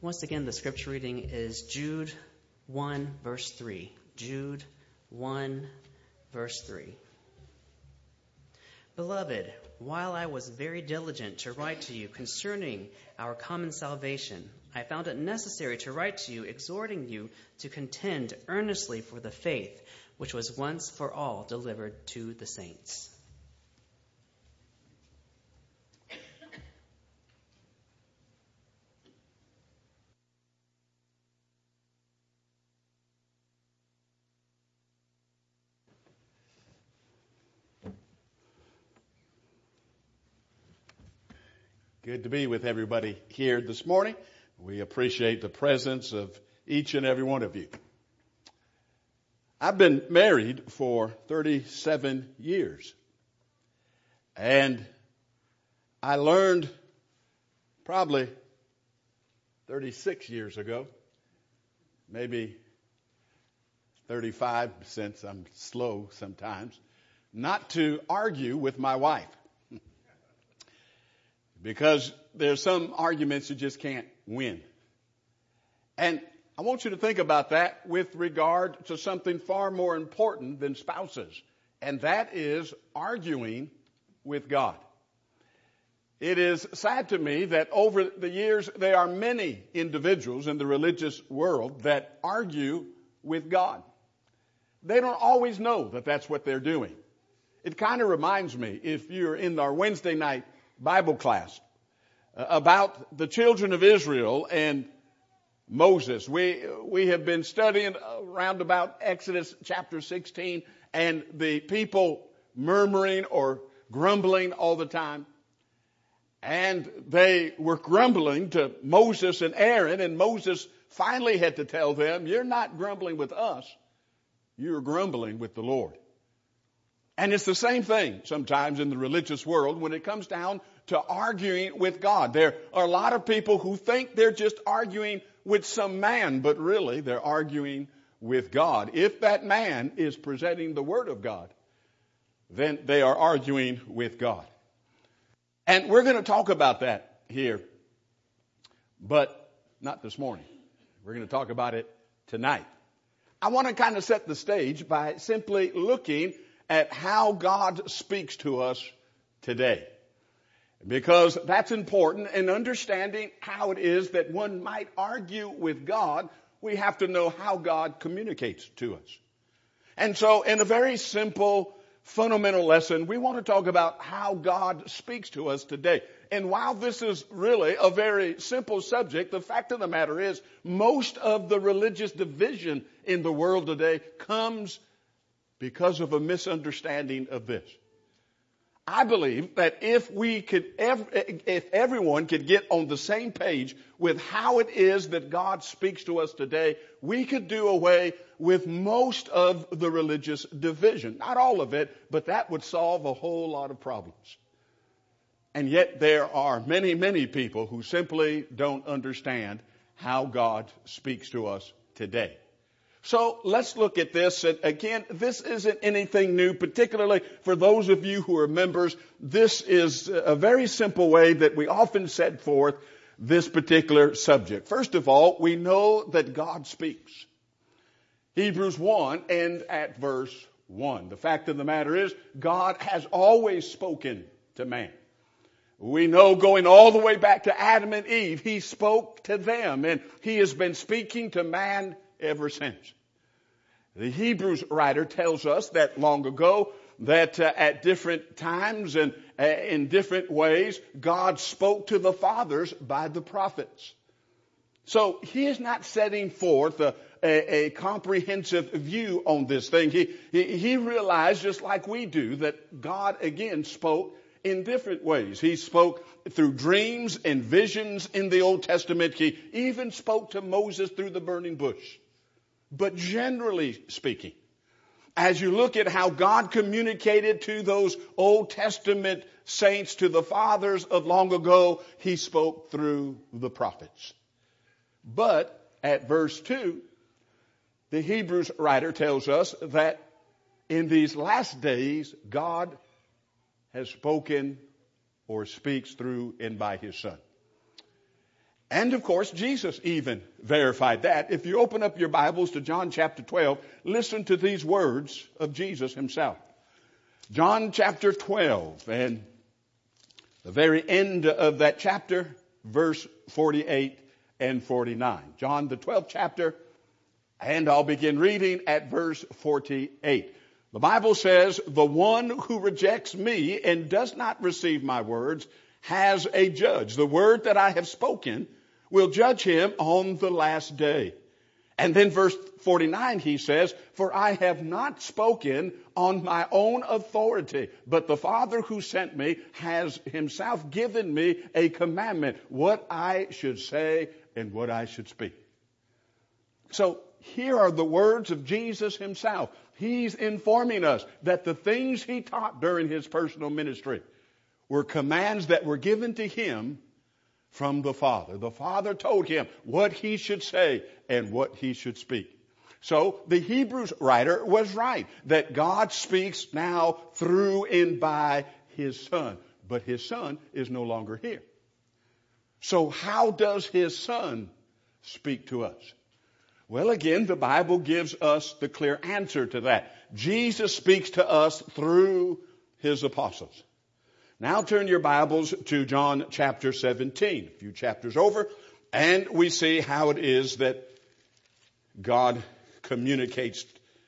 Once again, the scripture reading is Jude 1, verse 3. Jude 1, verse 3. Beloved, while I was very diligent to write to you concerning our common salvation, I found it necessary to write to you, exhorting you to contend earnestly for the faith which was once for all delivered to the saints. Good to be with everybody here this morning. We appreciate the presence of each and every one of you. I've been married for 37 years. And I learned probably 36 years ago, maybe 35 since I'm slow sometimes, not to argue with my wife. Because there's some arguments you just can't win. And I want you to think about that with regard to something far more important than spouses. And that is arguing with God. It is sad to me that over the years there are many individuals in the religious world that argue with God. They don't always know that that's what they're doing. It kind of reminds me, if you're in our Wednesday night Bible class, about the children of Israel and Moses. We have been studying around about Exodus chapter 16 and the people murmuring or grumbling all the time. And they were grumbling to Moses and Aaron, and Moses finally had to tell them, you're not grumbling with us, you're grumbling with the Lord. And it's the same thing sometimes in the religious world when it comes down to arguing with God. There are a lot of people who think they're just arguing with some man, but really they're arguing with God. If that man is presenting the Word of God, then they are arguing with God. And we're going to talk about that here, but not this morning. We're going to talk about it tonight. I want to kind of set the stage by simply looking at how God speaks to us today. Because that's important in understanding how it is that one might argue with God. We have to know how God communicates to us. And so in a very simple, fundamental lesson, we want to talk about how God speaks to us today. And while this is really a very simple subject, the fact of the matter is most of the religious division in the world today comes because of a misunderstanding of this. I believe that if everyone could get on the same page with how it is that God speaks to us today, we could do away with most of the religious division. Not all of it, but that would solve a whole lot of problems. And yet there are many, many people who simply don't understand how God speaks to us today. So let's look at this. And again, this isn't anything new, particularly for those of you who are members. This is a very simple way that we often set forth this particular subject. First of all, we know that God speaks. Hebrews 1 and at verse 1. The fact of the matter is, God has always spoken to man. We know going all the way back to Adam and Eve, He spoke to them, and He has been speaking to man ever since. The Hebrews writer tells us that long ago that at different times and in different ways, God spoke to the fathers by the prophets. So He is not setting forth a comprehensive view on this thing. He realized, just like we do, that God again spoke in different ways. He spoke through dreams and visions in the Old Testament. He even spoke to Moses through the burning bush. But generally speaking, as you look at how God communicated to those Old Testament saints, to the fathers of long ago, He spoke through the prophets. But at verse 2, the Hebrews writer tells us that in these last days, God has spoken or speaks through and by His Son. And of course, Jesus even verified that. If you open up your Bibles to John chapter 12, listen to these words of Jesus himself. John chapter 12, and the very end of that chapter, verse 48 and 49. John the 12th chapter, and I'll begin reading at verse 48. The Bible says, "The one who rejects me and does not receive my words has a judge. The word that I have spoken will judge him on the last day." And then verse 49, he says, "For I have not spoken on my own authority, but the Father who sent me has himself given me a commandment, what I should say and what I should speak." So here are the words of Jesus himself. He's informing us that the things he taught during his personal ministry were commands that were given to him from the Father. The Father told him what he should say and what he should speak. So the Hebrews writer was right that God speaks now through and by his Son. But his Son is no longer here. So how does his Son speak to us? Well, again, the Bible gives us the clear answer to that. Jesus speaks to us through his apostles. Now turn your Bibles to John chapter 17, a few chapters over, and we see how it is that God communicated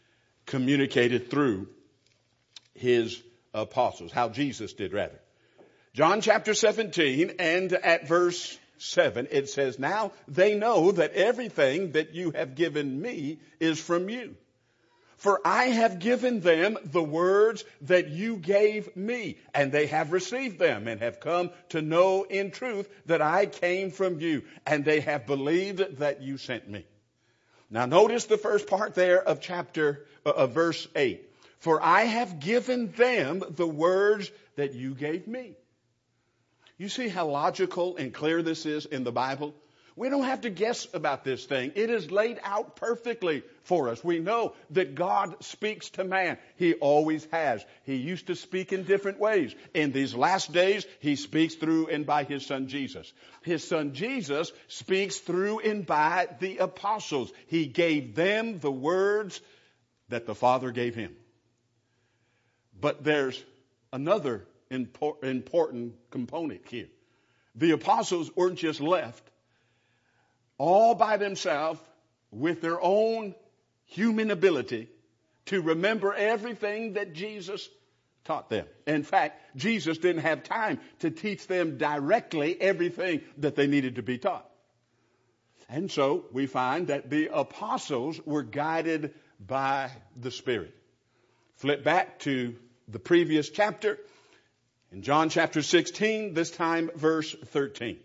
through his apostles, how Jesus did rather. John chapter 17 and at verse 7, it says, "Now they know that everything that you have given me is from you. For I have given them the words that you gave me, and they have received them and have come to know in truth that I came from you, and they have believed that you sent me." Now notice the first part there of verse 8. "For I have given them the words that you gave me." You see how logical and clear this is in the Bible? We don't have to guess about this thing. It is laid out perfectly for us. We know that God speaks to man. He always has. He used to speak in different ways. In these last days, he speaks through and by his Son Jesus. His Son Jesus speaks through and by the apostles. He gave them the words that the Father gave him. But there's another important component here. The apostles weren't just left all by themselves with their own human ability to remember everything that Jesus taught them. In fact, Jesus didn't have time to teach them directly everything that they needed to be taught. And so we find that the apostles were guided by the Spirit. Flip back to the previous chapter in John chapter 16, this time verse 13.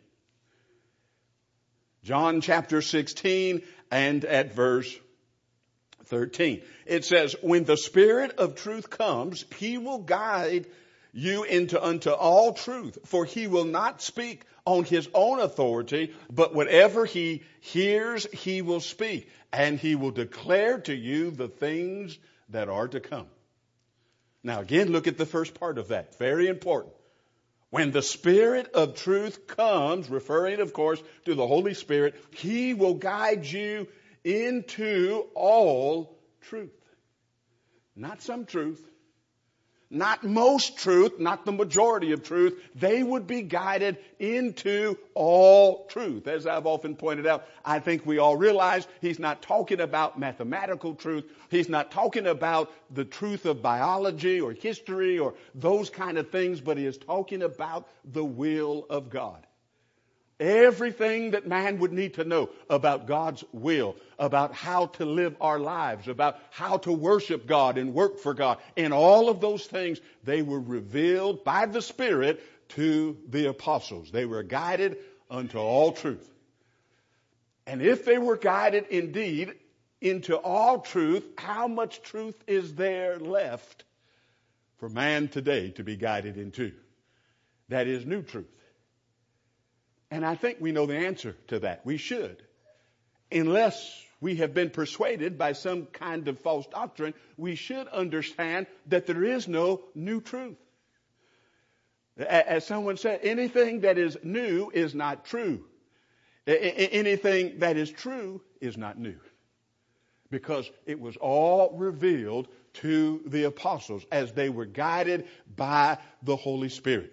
John chapter 16 and at verse 13. It says, "When the Spirit of truth comes, he will guide you unto all truth, for he will not speak on his own authority, but whatever he hears, he will speak, and he will declare to you the things that are to come." Now again, look at the first part of that. Very important. When the Spirit of truth comes, referring, of course, to the Holy Spirit, he will guide you into all truth. Not some truth. Not most truth, not the majority of truth. They would be guided into all truth. As I've often pointed out, I think we all realize he's not talking about mathematical truth. He's not talking about the truth of biology or history or those kind of things, but he is talking about the will of God. Everything that man would need to know about God's will, about how to live our lives, about how to worship God and work for God, and all of those things, they were revealed by the Spirit to the apostles. They were guided unto all truth. And if they were guided indeed into all truth, how much truth is there left for man today to be guided into? That is new truth. And I think we know the answer to that. We should. Unless we have been persuaded by some kind of false doctrine, we should understand that there is no new truth. As someone said, anything that is new is not true. Anything that is true is not new, because it was all revealed to the apostles as they were guided by the Holy Spirit.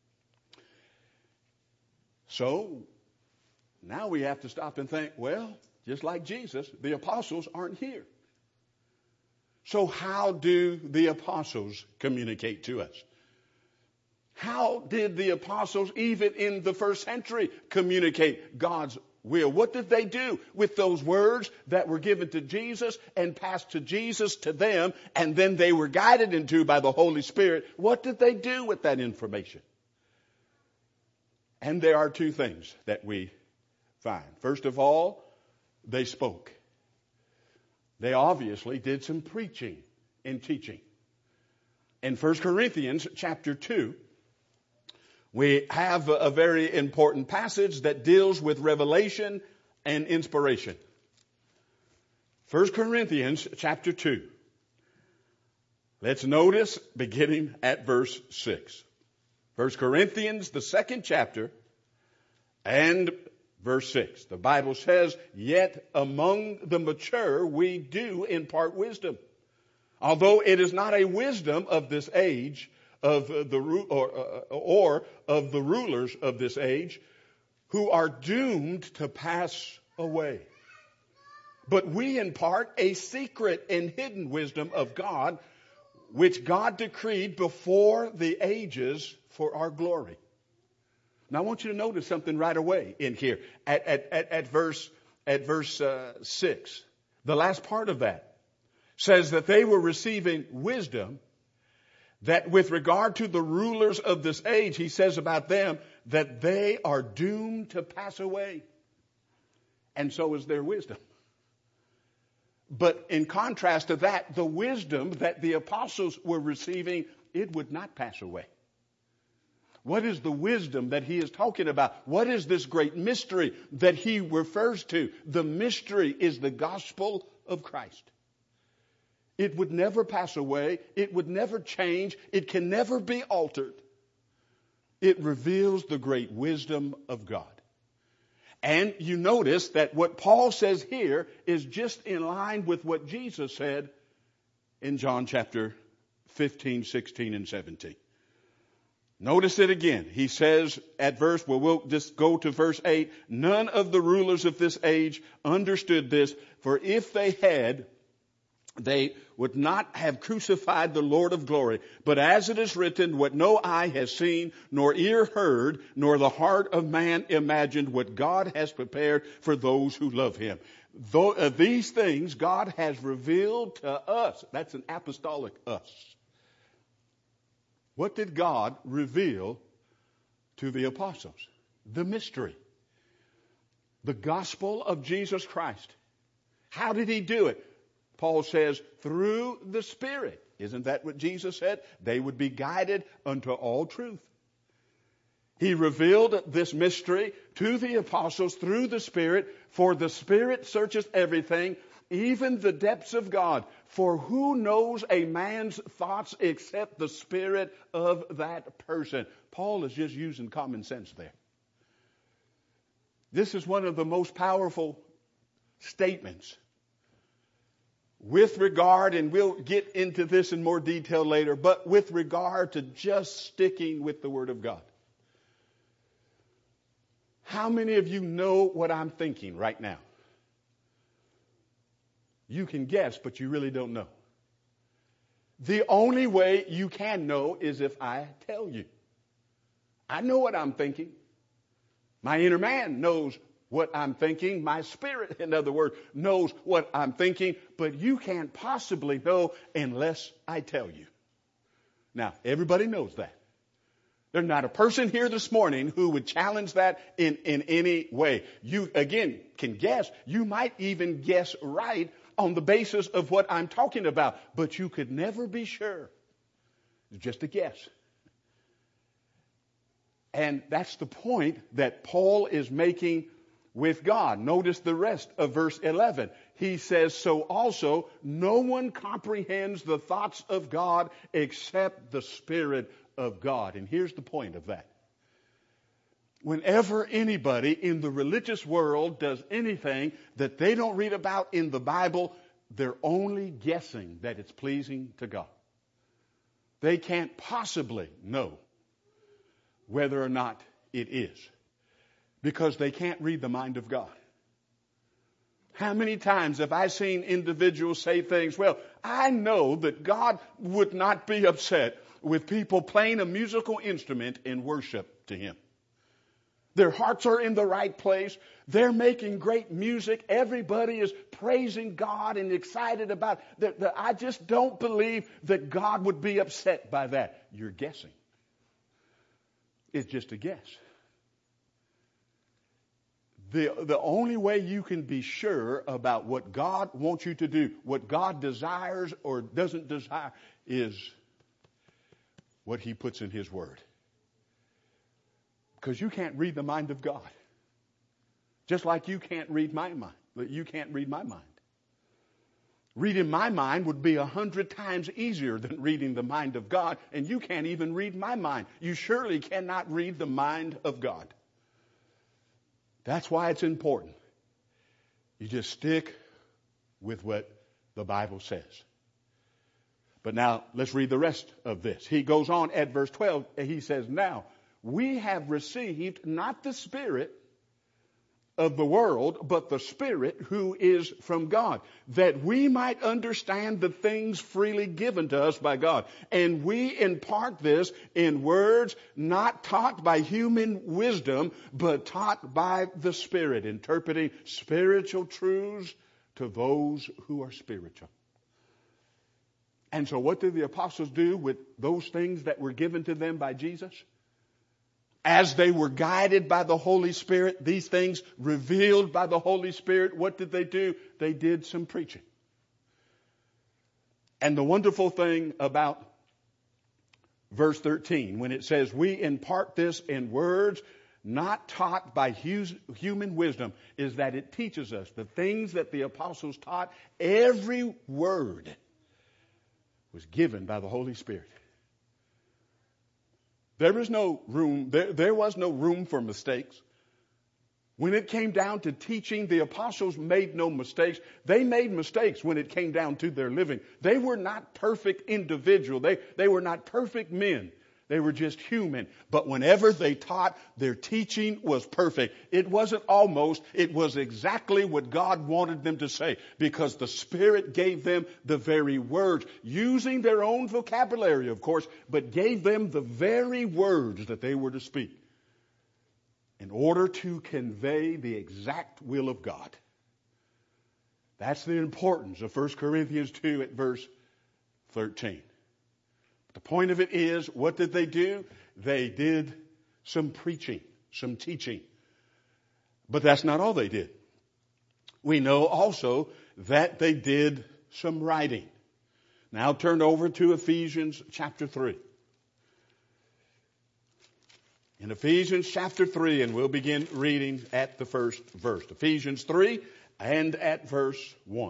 So now we have to stop and think, well, just like Jesus, the apostles aren't here. So how do the apostles communicate to us? How did the apostles, even in the first century, communicate God's will? What did they do with those words that were given to Jesus and passed to Jesus to them, and then they were guided into by the Holy Spirit? What did they do with that information? And there are two things that we find. First of all, they spoke. They obviously did some preaching and teaching. In 1 Corinthians chapter 2, we have a very important passage that deals with revelation and inspiration. 1 Corinthians chapter 2. Let's notice beginning at verse 6. 1 Corinthians, the second chapter, and verse 6. The Bible says, "Yet among the mature we do impart wisdom, although it is not a wisdom of this age, of the of the rulers of this age, who are doomed to pass away. But we impart a secret and hidden wisdom of God, which God decreed before the ages for our glory." Now I want you to notice something right away in here at verse 6. The last part of that says that they were receiving wisdom, that with regard to the rulers of this age, he says about them that they are doomed to pass away. And so is their wisdom. But in contrast to that, the wisdom that the apostles were receiving, it would not pass away. What is the wisdom that he is talking about? What is this great mystery that he refers to? The mystery is the gospel of Christ. It would never pass away. It would never change. It can never be altered. It reveals the great wisdom of God. And you notice that what Paul says here is just in line with what Jesus said in John chapter 15, 16, and 17. Notice it again. He says at we'll just go to verse 8. "None of the rulers of this age understood this, for if they had, they would not have crucified the Lord of glory. But as it is written, what no eye has seen, nor ear heard, nor the heart of man imagined, what God has prepared for those who love him." These things God has revealed to us. That's an apostolic us. What did God reveal to the apostles? The mystery. The gospel of Jesus Christ. How did he do it? Paul says, through the Spirit. Isn't that what Jesus said? They would be guided unto all truth. He revealed this mystery to the apostles through the Spirit, for the Spirit searcheth everything, even the depths of God. For who knows a man's thoughts except the spirit of that person? Paul is just using common sense there. This is one of the most powerful statements with regard, and we'll get into this in more detail later, but with regard to just sticking with the Word of God. How many of you know what I'm thinking right now? You can guess, but you really don't know. The only way you can know is if I tell you. I know what I'm thinking. My inner man knows what I'm thinking. My spirit, in other words, knows what I'm thinking, but you can't possibly know unless I tell you. Now, everybody knows that. There's not a person here this morning who would challenge that in any way. You, again, can guess. You might even guess right on the basis of what I'm talking about, but you could never be sure. It's just a guess. And that's the point that Paul is making with God. Notice the rest of verse 11. He says, "So also no one comprehends the thoughts of God except the Spirit of God." And here's the point of that. Whenever anybody in the religious world does anything that they don't read about in the Bible, they're only guessing that it's pleasing to God. They can't possibly know whether or not it is, because they can't read the mind of God. How many times have I seen individuals say things, well, I know that God would not be upset with people playing a musical instrument in worship to Him. Their hearts are in the right place. They're making great music. Everybody is praising God and excited about it. I just don't believe that God would be upset by that. You're guessing. It's just a guess. The only way you can be sure about what God wants you to do, what God desires or doesn't desire, is what He puts in His Word. Because you can't read the mind of God. Just like you can't read my mind. You can't read my mind. Reading my mind would be 100 times easier than reading the mind of God, and you can't even read my mind. You surely cannot read the mind of God. That's why it's important. You just stick with what the Bible says. But now, let's read the rest of this. He goes on at verse 12, and he says, now, we have received not the spirit of the world, but the Spirit who is from God, that we might understand the things freely given to us by God. And we impart this in words not taught by human wisdom, but taught by the Spirit, interpreting spiritual truths to those who are spiritual. And so what did the apostles do with those things that were given to them by Jesus? As they were guided by the Holy Spirit, these things revealed by the Holy Spirit, what did they do? They did some preaching. And the wonderful thing about verse 13, when it says, we impart this in words not taught by human wisdom, is that it teaches us the things that the apostles taught. Every word was given by the Holy Spirit. There was no room for mistakes. When it came down to teaching, the apostles made no mistakes. They made mistakes when it came down to their living. They were not perfect individuals. They were not perfect men. They were just human. But whenever they taught, their teaching was perfect. It wasn't almost, it was exactly what God wanted them to say, because the Spirit gave them the very words, using their own vocabulary, of course, but gave them the very words that they were to speak in order to convey the exact will of God. That's the importance of 1 Corinthians 2 at verse 13. The point of it is, what did they do? They did some preaching, some teaching. But that's not all they did. We know also that they did some writing. Now turn over to Ephesians chapter 3. In Ephesians chapter 3, and we'll begin reading at the first verse. Ephesians 3 and at verse 1.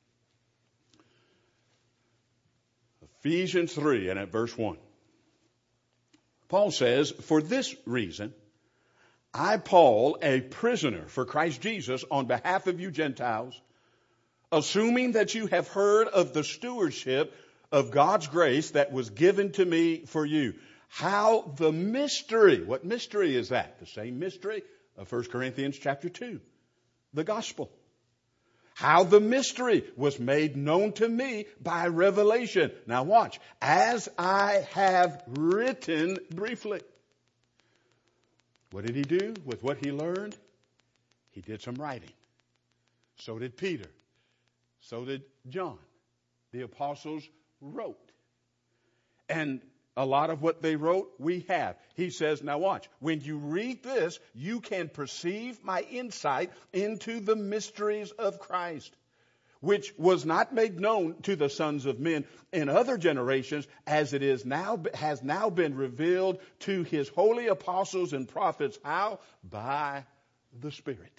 Ephesians 3 and at verse 1. Paul says, for this reason, I, Paul, a prisoner for Christ Jesus, on behalf of you Gentiles, assuming that you have heard of the stewardship of God's grace that was given to me for you, how the mystery, what mystery is that? The same mystery of 1 Corinthians chapter 2, the gospel. How the mystery was made known to me by revelation. Now watch. As I have written briefly. What did he do with what he learned? He did some writing. So did Peter. So did John. The apostles wrote. And a lot of what they wrote, we have. He says, now watch, when you read this, you can perceive my insight into the mysteries of Christ, which was not made known to the sons of men in other generations, as it is now, has now been revealed to his holy apostles and prophets. How? By the Spirit.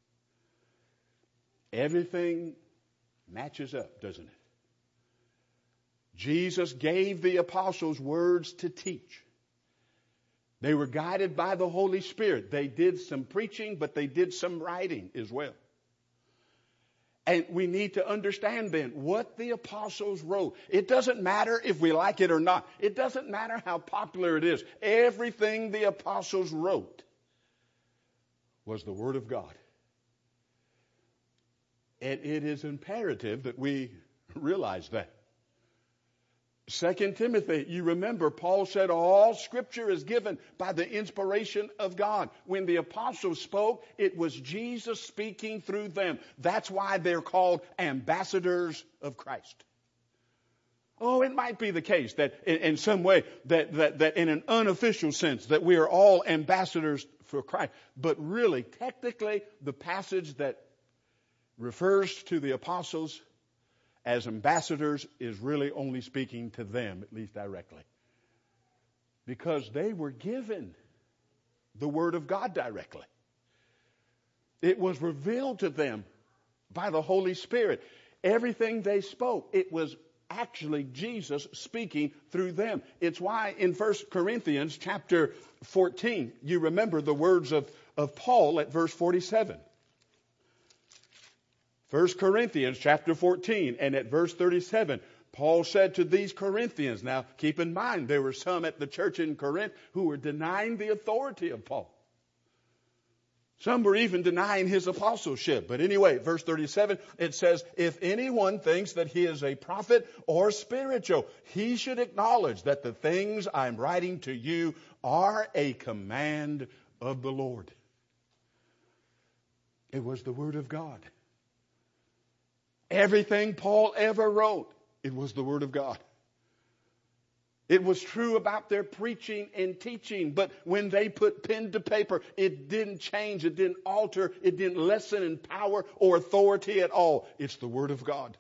Everything matches up, doesn't it? Jesus gave the apostles words to teach. They were guided by the Holy Spirit. They did some preaching, but they did some writing as well. And we need to understand then what the apostles wrote. It doesn't matter if we like it or not. It doesn't matter how popular it is. Everything the apostles wrote was the Word of God. And it is imperative that we realize that. 2 Timothy, you remember, Paul said all Scripture is given by the inspiration of God. When the apostles spoke, it was Jesus speaking through them. That's why they're called ambassadors of Christ. Oh, it might be the case that in some way, that in an unofficial sense, that we are all ambassadors for Christ. But really, technically, the passage that refers to the apostles as ambassadors is really only speaking to them, at least directly. Because they were given the Word of God directly. It was revealed to them by the Holy Spirit. Everything they spoke, it was actually Jesus speaking through them. It's why in 1 Corinthians chapter 14, you remember the words of Paul at verse 47. 1 Corinthians chapter 14 and at verse 37, Paul said to these Corinthians, now keep in mind there were some at the church in Corinth who were denying the authority of Paul. Some were even denying his apostleship. But anyway, verse 37, it says, if anyone thinks that he is a prophet or spiritual, he should acknowledge that the things I'm writing to you are a command of the Lord. It was the Word of God. Everything Paul ever wrote, it was the Word of God. It was true about their preaching and teaching, but when they put pen to paper, it didn't change, it didn't alter, it didn't lessen in power or authority at all. It's the Word of God.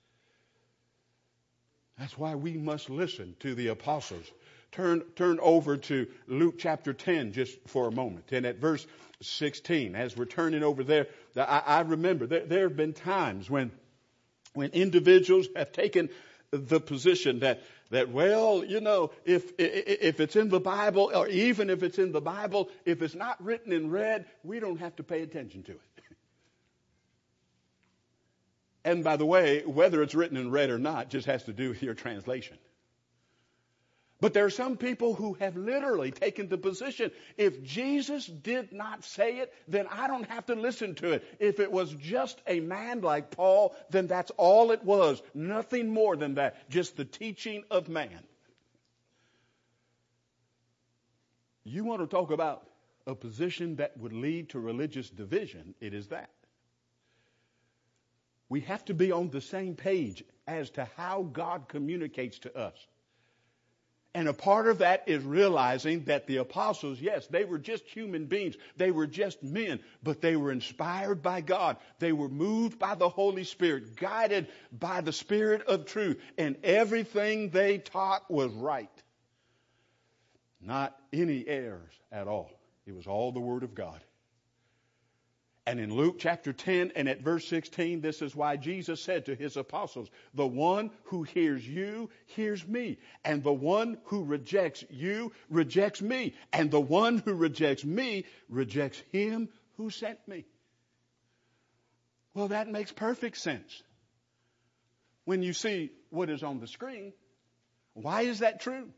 That's why we must listen to the apostles. Turn over to Luke chapter 10 just for a moment. And at verse 16, as we're turning over there, I remember there have been times when individuals have taken the position that well, you know, if it's in the Bible, or even if it's in the Bible, if it's not written in red, we don't have to pay attention to it. And by the way, whether it's written in red or not just has to do with your translation. But there are some people who have literally taken the position, if Jesus did not say it, then I don't have to listen to it. If it was just a man like Paul, then that's all it was. Nothing more than that. Just the teaching of man. You want to talk about a position that would lead to religious division, it is that. We have to be on the same page as to how God communicates to us. And a part of that is realizing that the apostles, yes, they were just human beings. They were just men, but they were inspired by God. They were moved by the Holy Spirit, guided by the Spirit of truth. And everything they taught was right. Not any errors at all. It was all the Word of God. And in Luke chapter 10 and at verse 16, this is why Jesus said to his apostles, the one who hears you hears me, and the one who rejects you rejects me, and the one who rejects me rejects him who sent me. Well, that makes perfect sense. When you see what is on the screen, why is that true?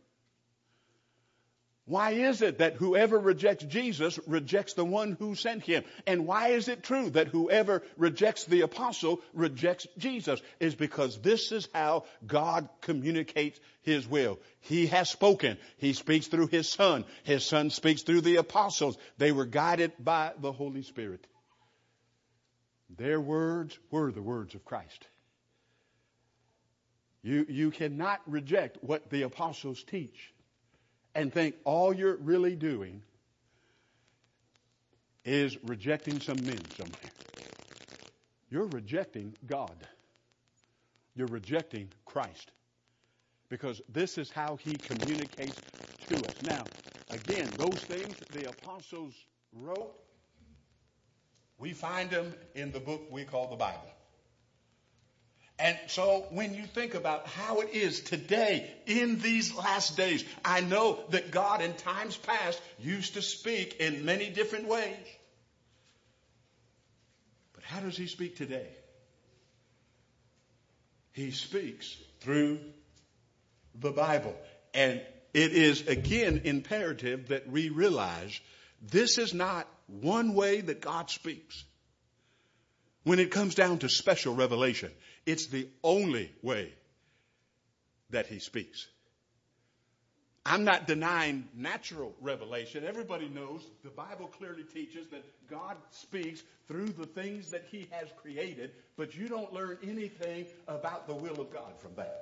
Why is it that whoever rejects Jesus rejects the one who sent him? And why is it true that whoever rejects the apostle rejects Jesus? Is because this is how God communicates his will. He has spoken. He speaks through his Son. His Son speaks through the apostles. They were guided by the Holy Spirit. Their words were the words of Christ. You cannot reject what the apostles teach and think all you're really doing is rejecting some men somewhere. You're rejecting God. You're rejecting Christ. Because this is how he communicates to us. Now, again, those things the apostles wrote, we find them in the book we call the Bible. And so when you think about how it is today in these last days, I know that God in times past used to speak in many different ways. But how does he speak today? He speaks through the Bible. And it is again imperative that we realize this is not one way that God speaks. When it comes down to special revelation, it's the only way that he speaks. I'm not denying natural revelation. Everybody knows the Bible clearly teaches that God speaks through the things that he has created, but you don't learn anything about the will of God from that.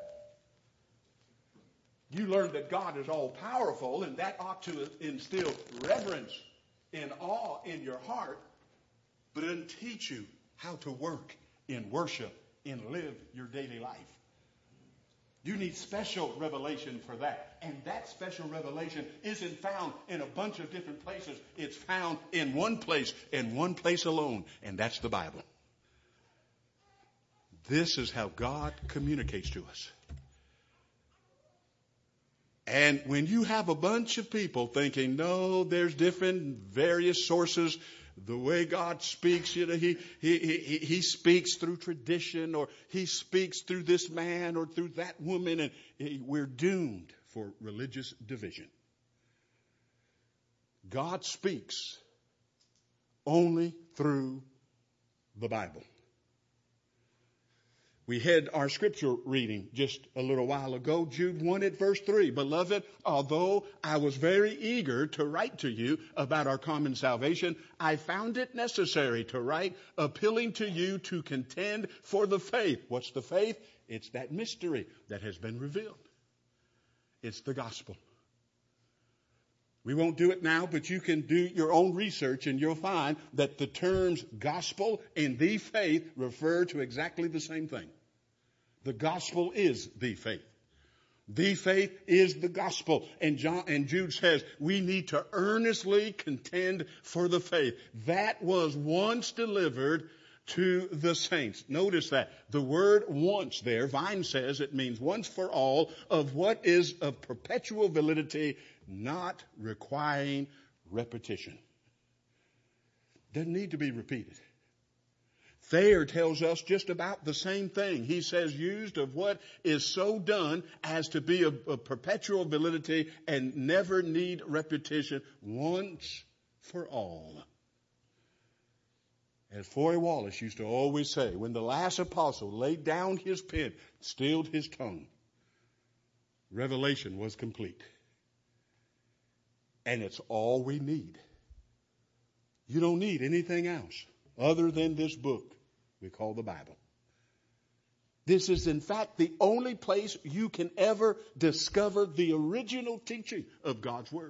You learn that God is all powerful, and that ought to instill reverence and awe in your heart, but it doesn't teach you how to work in worship and live your daily life. You need special revelation for that. And that special revelation isn't found in a bunch of different places. It's found in one place and one place alone, and that's the Bible. This is how God communicates to us. And when you have a bunch of people thinking, no, there's different various sources, the way God speaks, he speaks through tradition, or he speaks through this man or through that woman, and we're doomed for religious division. God speaks only through the Bible. We had our scripture reading just a little while ago, Jude 1 at verse 3. Beloved, although I was very eager to write to you about our common salvation, I found it necessary to write, appealing to you to contend for the faith. What's the faith? It's that mystery that has been revealed. It's the gospel. We won't do it now, but you can do your own research and you'll find that the terms gospel and the faith refer to exactly the same thing. The gospel is the faith. The faith is the gospel. And Jude says we need to earnestly contend for the faith. That was once delivered to the saints. Notice that. The word once there, Vine says it means once for all, of what is of perpetual validity, not requiring repetition. Doesn't need to be repeated. Thayer tells us just about the same thing. He says used of what is so done as to be of perpetual validity and never need repetition, once for all. As Foy Wallace used to always say, when the last apostle laid down his pen, stilled his tongue, revelation was complete. And it's all we need. You don't need anything else other than this book we call the Bible. This is, in fact, the only place you can ever discover the original teaching of God's Word.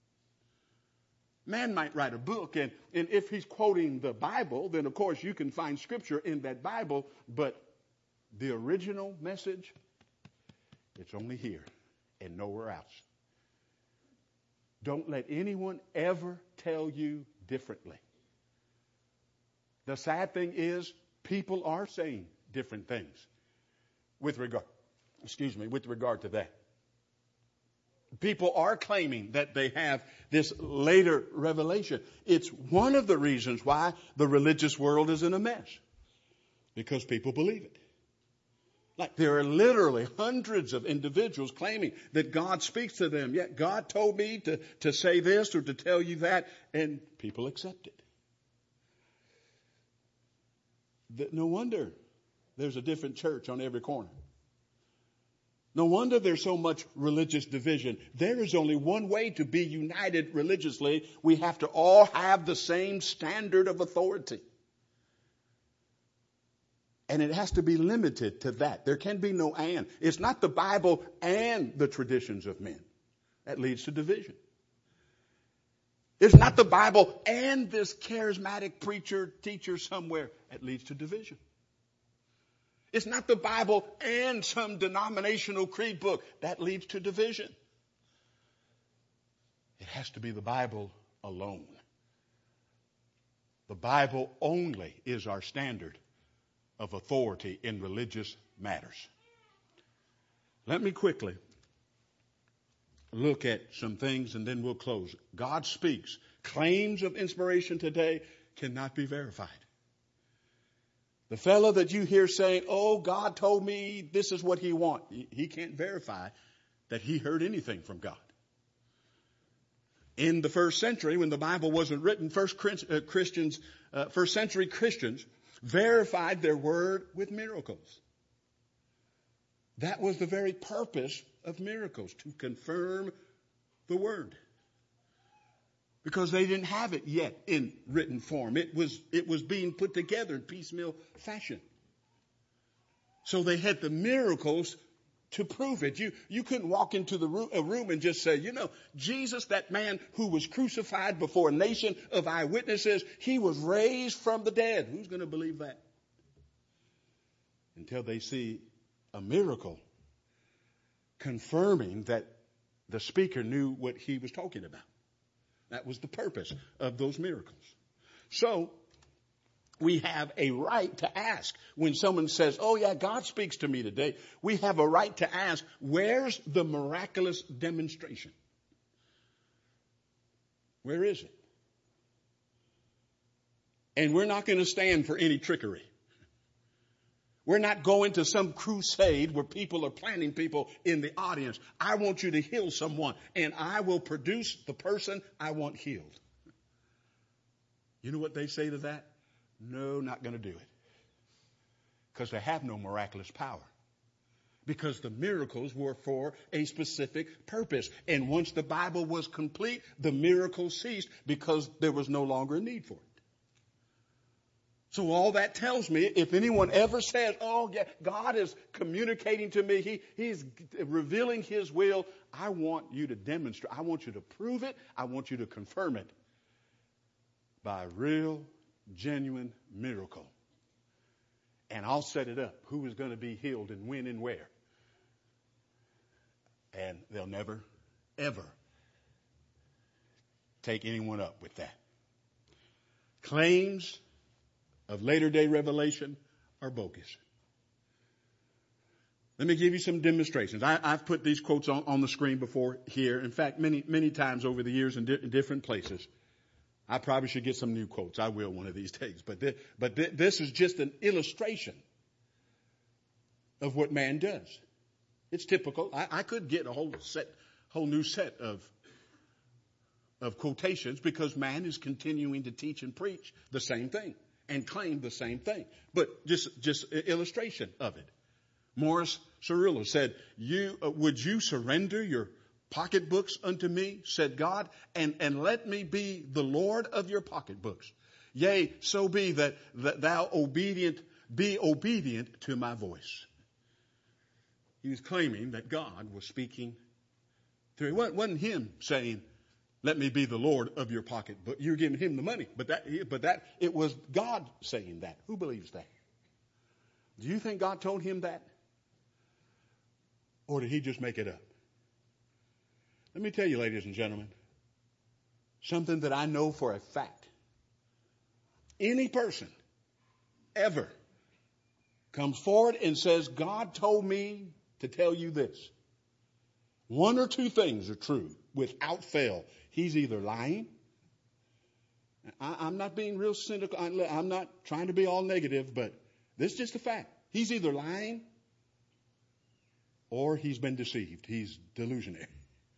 Man might write a book, and if he's quoting the Bible, then of course you can find Scripture in that Bible, but the original message, it's only here and nowhere else. Don't let anyone ever tell you differently. The sad thing is, people are saying different things with regard to that. People are claiming that they have this later revelation. It's one of the reasons why the religious world is in a mess. Because people believe it. Like there are literally hundreds of individuals claiming that God speaks to them. Yet God told me to say this or to tell you that, and people accept it. No wonder there's a different church on every corner. No wonder there's so much religious division. There is only one way to be united religiously. We have to all have the same standard of authority. And it has to be limited to that. There can be no and. It's not the Bible and the traditions of men. That leads to division. It's not the Bible and this charismatic preacher, teacher somewhere. That leads to division. It's not the Bible and some denominational creed book. That leads to division. It has to be the Bible alone. The Bible only is our standard of authority in religious matters. Let me quickly look at some things and then we'll close. God speaks. Claims of inspiration today cannot be verified. The fellow that you hear saying, oh, God told me this is what he wants, he can't verify that he heard anything from God. In the first century, when the Bible wasn't written, first century Christians verified their word with miracles. That was the very purpose of miracles, to confirm the word. Because they didn't have it yet in written form. It was being put together in piecemeal fashion. So they had the miracles to prove it. You couldn't walk into a room and just say, Jesus, that man who was crucified before a nation of eyewitnesses, he was raised from the dead. Who's going to believe that? Until they see a miracle confirming that the speaker knew what he was talking about. That was the purpose of those miracles. So we have a right to ask. When someone says, oh yeah, God speaks to me today, we have a right to ask, where's the miraculous demonstration? Where is it? And we're not going to stand for any trickery. We're not going to some crusade where people are planting people in the audience. I want you to heal someone, and I will produce the person I want healed. You know what they say to that? No, not going to do it. Because they have no miraculous power. Because the miracles were for a specific purpose. And once the Bible was complete, the miracle ceased because there was no longer a need for it. So all that tells me, if anyone ever says, oh yeah, God is communicating to me, He's revealing His will, I want you to demonstrate, I want you to prove it, I want you to confirm it by a real, genuine miracle. And I'll set it up, who is going to be healed and when and where. And they'll never, ever take anyone up with that. Claims of later-day revelation are bogus. Let me give you some demonstrations. I've put these quotes on the screen before here. In fact, many times over the years in different places. I probably should get some new quotes. I will one of these days. But this is just an illustration of what man does. It's typical. I could get a whole new set of quotations because man is continuing to teach and preach the same thing and claim the same thing. But just an illustration of it. Morris Cerullo said, would you surrender your pocketbooks unto me, said God, and let me be the Lord of your pocketbooks. Yea, so be that thou be obedient to my voice. He was claiming that God was speaking through him. It wasn't him saying, let me be the Lord of your pocketbook. You're giving him the money. But it was God saying that. Who believes that? Do you think God told him that? Or did he just make it up? Let me tell you, ladies and gentlemen, something that I know for a fact. Any person ever comes forward and says, God told me to tell you this. One or two things are true without fail. He's either lying. I'm not being real cynical. I'm not trying to be all negative, but this is just a fact. He's either lying or he's been deceived. He's delusionary.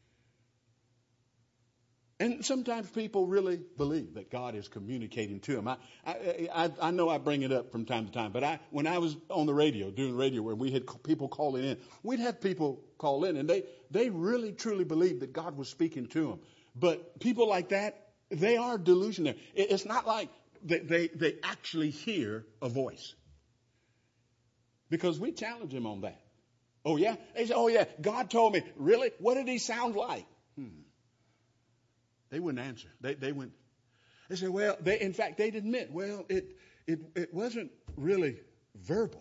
And sometimes people really believe that God is communicating to them. I know I bring it up from time to time, but when I was on the radio, doing radio where we had people calling in, we'd have people call in and they really truly believed that God was speaking to them. But people like that, they are delusionary. It's not like they actually hear a voice. Because we challenge them on that. Oh yeah? They say, oh yeah, God told me. Really? What did he sound like? They wouldn't answer. They went. They said, well, in fact, they'd admit, well, it wasn't really verbal.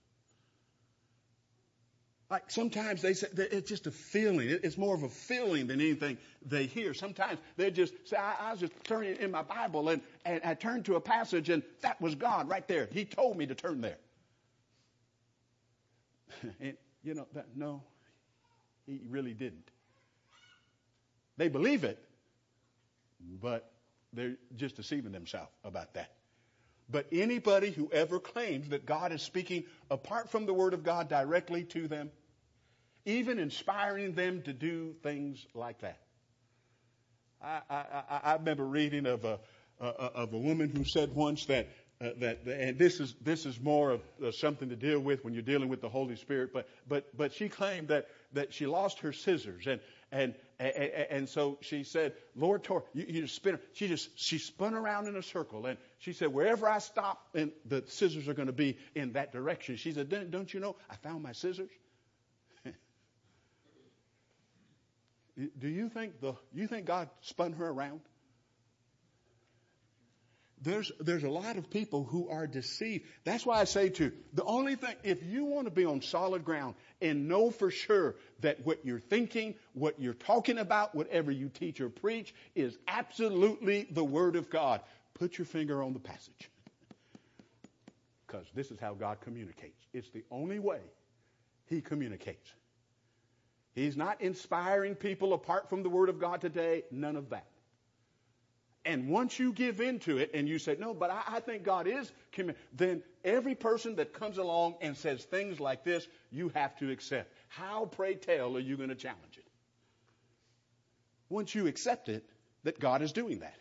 Like sometimes they say it's just a feeling. It's more of a feeling than anything they hear. Sometimes they just say, I was just turning in my Bible and I turned to a passage and that was God right there. He told me to turn there. And, no, he really didn't. They believe it, but they're just deceiving themselves about that. But anybody who ever claims that God is speaking apart from the Word of God directly to them, even inspiring them to do things like that. I remember reading of a woman who said once that and this is more of something to deal with when you're dealing with the Holy Spirit. But she claimed that she lost her scissors and so she said, Lord, you just spin her. She spun around in a circle, and she said, wherever I stop, and the scissors are going to be in that direction. She said, don't you know I found my scissors? Do you think God spun her around? There's a lot of people who are deceived. That's why I say to you, the only thing, if you want to be on solid ground and know for sure that what you're thinking, what you're talking about, whatever you teach or preach is absolutely the Word of God, put your finger on the passage. Because this is how God communicates. It's the only way He communicates. He's not inspiring people apart from the Word of God today. None of that. And once you give into it and you say, no, but I think God is, then every person that comes along and says things like this, you have to accept. How, pray tell, are you going to challenge it? Once you accept it, that God is doing that.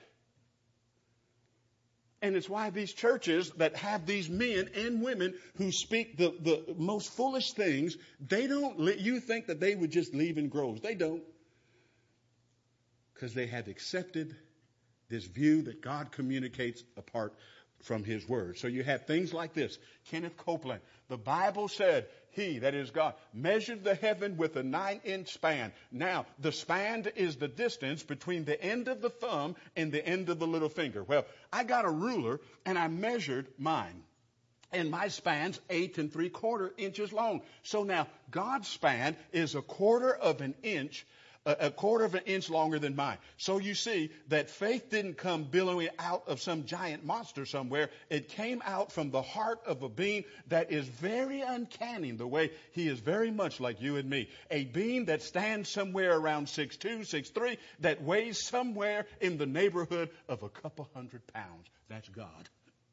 And it's why these churches that have these men and women who speak the most foolish things, you think that they would just leave in groves. They don't. Because they have accepted this view that God communicates apart from His Word. So you have things like this. Kenneth Copeland. The Bible said, He, that is God, measured the heaven with a 9-inch span. Now, the span is the distance between the end of the thumb and the end of the little finger. Well, I got a ruler and I measured mine. And my span's 8 3/4 inches long. So now, God's span is a quarter of an inch longer than mine. So you see that faith didn't come billowing out of some giant monster somewhere. It came out from the heart of a being that is very uncanny, the way He is very much like you and me. A being that stands somewhere around 6'2", 6'3", that weighs somewhere in the neighborhood of a couple 100 pounds. That's God.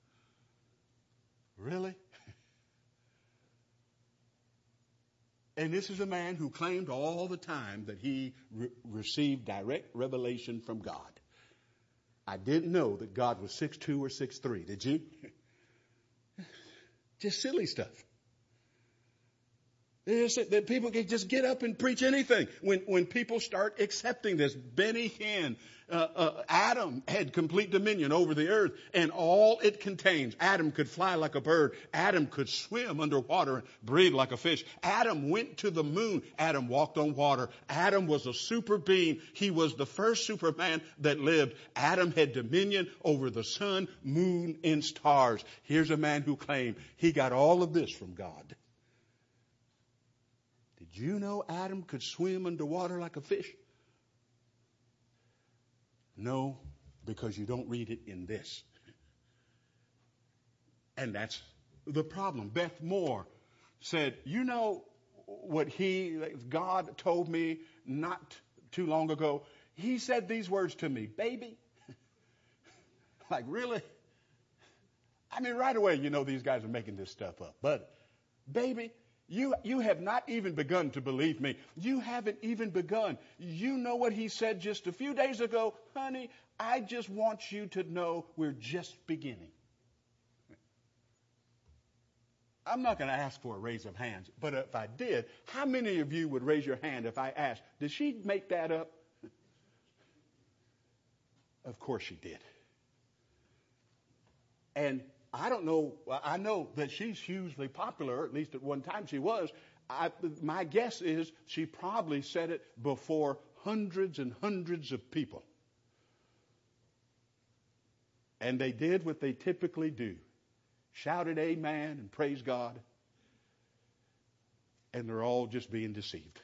Really? And this is a man who claimed all the time that he received direct revelation from God. I didn't know that God was 6'2" or 6'3", did you? Just silly stuff. That people can just get up and preach anything. When people start accepting this, Benny Hinn, Adam had complete dominion over the earth and all it contains. Adam could fly like a bird. Adam could swim underwater and breathe like a fish. Adam went to the moon. Adam walked on water. Adam was a super being. He was the first Superman that lived. Adam had dominion over the sun, moon, and stars. Here's a man who claimed he got all of this from God. Did you know Adam could swim underwater like a fish? No, because you don't read it in this. And that's the problem. Beth Moore said, you know what God told me not too long ago? He said these words to me, baby. Like, really? I mean, right away, you know these guys are making this stuff up. But, baby, you have not even begun to believe me. You haven't even begun. You know what he said just a few days ago? Honey, I just want you to know we're just beginning. I'm not going to ask for a raise of hands, but if I did, how many of you would raise your hand if I asked, did she make that up? Of course she did. And I don't know. I know that she's hugely popular, at least at one time she was. My guess is she probably said it before hundreds and hundreds of people. And they did what they typically do. Shouted amen and praise God. And they're all just being deceived.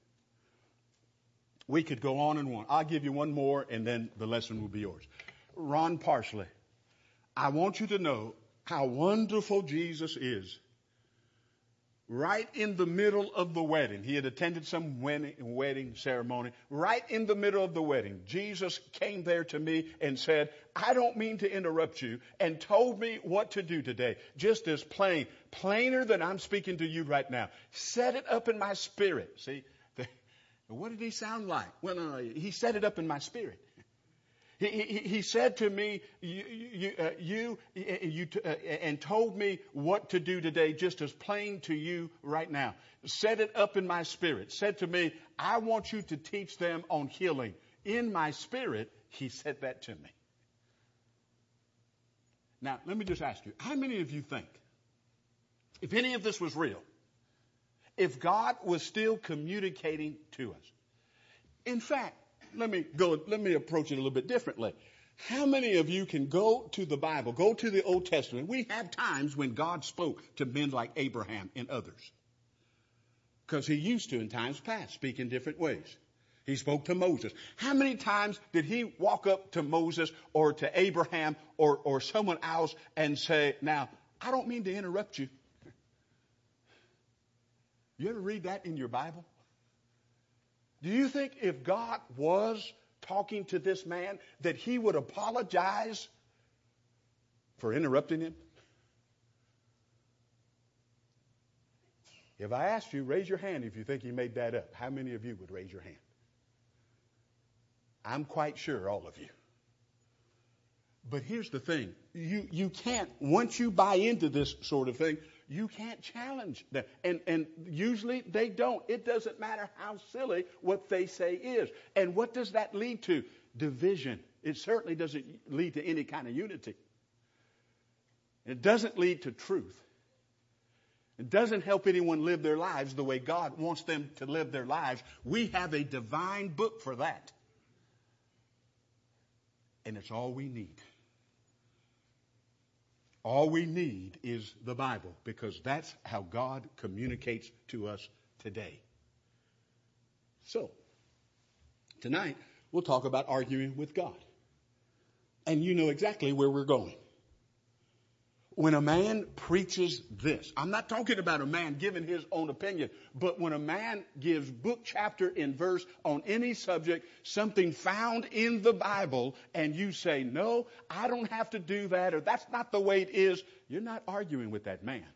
We could go on and on. I'll give you one more and then the lesson will be yours. Ron Parsley. I want you to know how wonderful Jesus is right in the middle of the wedding. He had attended some wedding ceremony. Right in the middle of the wedding, Jesus came there to me and said, I don't mean to interrupt you, and told me what to do today. Just as plainer than I'm speaking to you right now. Set it up in my spirit. See, what did he sound like? Well, no, he set it up in my spirit. He said to me, and told me what to do today, just as plain to you right now. Set it up in my spirit. Said to me, I want you to teach them on healing. In my spirit, he said that to me. Now, let me just ask you, how many of you think, if any of this was real, if God was still communicating to us? In fact, let me approach it a little bit differently. How many of you can go to the Bible, go to the Old Testament? We have times when God spoke to men like Abraham and others. Because he used to in times past speak in different ways. He spoke to Moses. How many times did he walk up to Moses or to Abraham or someone else and say, now, I don't mean to interrupt you. You ever read that in your Bible? Do you think if God was talking to this man that he would apologize for interrupting him? If I asked you, raise your hand if you think he made that up. How many of you would raise your hand? I'm quite sure all of you. But here's the thing. You can't, once you buy into this sort of thing, you can't challenge them. And usually they don't. It doesn't matter how silly what they say is. And what does that lead to? Division. It certainly doesn't lead to any kind of unity. It doesn't lead to truth. It doesn't help anyone live their lives the way God wants them to live their lives. We have a divine book for that. And it's all we need. All we need is the Bible, because that's how God communicates to us today. So, tonight, we'll talk about arguing with God. And you know exactly where we're going. When a man preaches this, I'm not talking about a man giving his own opinion, but when a man gives book, chapter, and verse on any subject, something found in the Bible, and you say, no, I don't have to do that, or that's not the way it is, you're not arguing with that man.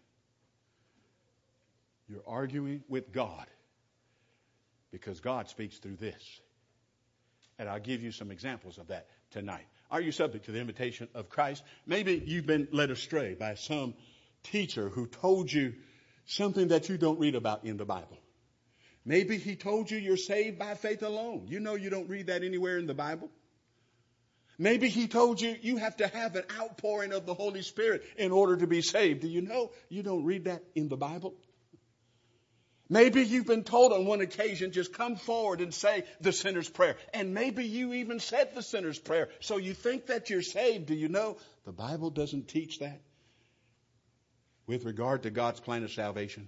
You're arguing with God, because God speaks through this. And I'll give you some examples of that tonight. Are you subject to the invitation of Christ? Maybe you've been led astray by some teacher who told you something that you don't read about in the Bible. Maybe he told you you're saved by faith alone. You know you don't read that anywhere in the Bible. Maybe he told you you have to have an outpouring of the Holy Spirit in order to be saved. Do you know you don't read that in the Bible? Maybe you've been told on one occasion, just come forward and say the sinner's prayer. And maybe you even said the sinner's prayer. So you think that you're saved. Do you know the Bible doesn't teach that with regard to God's plan of salvation?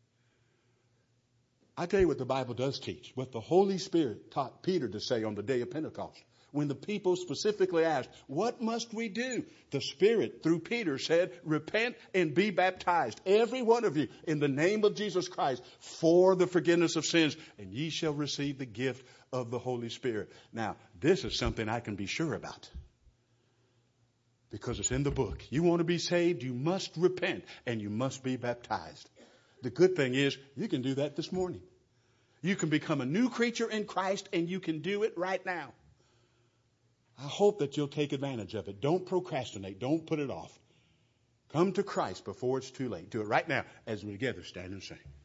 I tell you what the Bible does teach. What the Holy Spirit taught Peter to say on the day of Pentecost. When the people specifically asked, what must we do? The Spirit, through Peter, said, repent and be baptized, every one of you, in the name of Jesus Christ, for the forgiveness of sins, and ye shall receive the gift of the Holy Spirit. Now, this is something I can be sure about, because it's in the book. You want to be saved, you must repent, and you must be baptized. The good thing is, you can do that this morning. You can become a new creature in Christ, and you can do it right now. I hope that you'll take advantage of it. Don't procrastinate. Don't put it off. Come to Christ before it's too late. Do it right now as we together stand and sing.